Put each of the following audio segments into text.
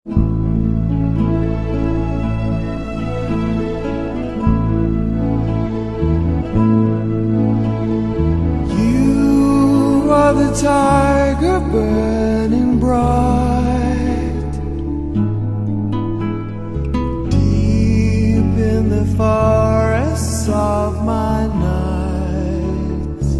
You are the tiger burning bright, deep in the forests of my nights.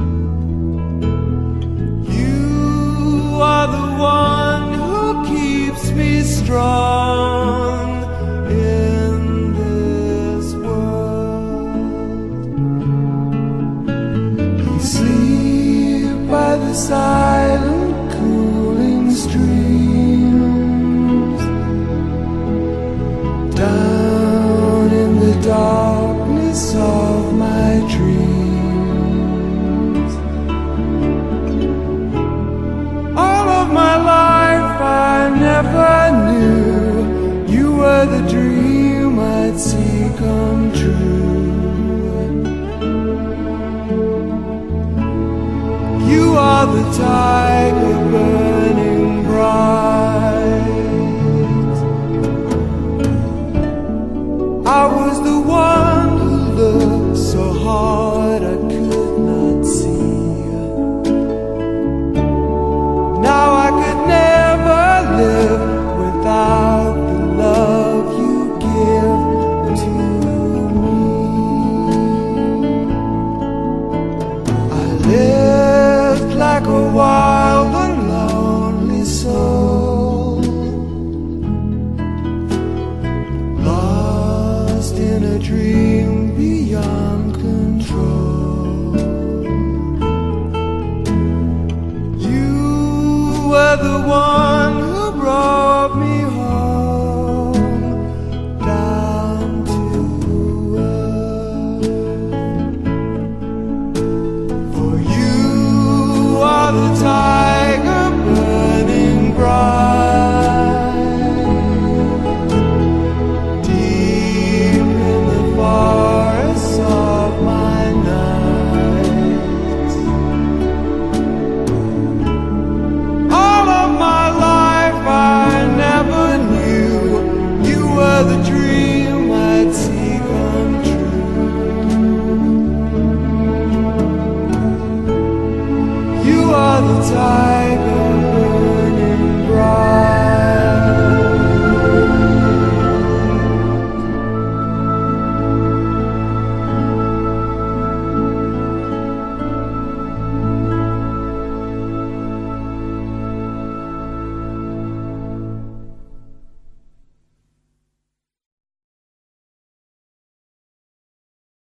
You are the one who keeps me strong in this world. We sleep by the silent cooling streams, down in the darkness of my dreams. All of my life I never knew you were the dream I'd see come true. You are the tide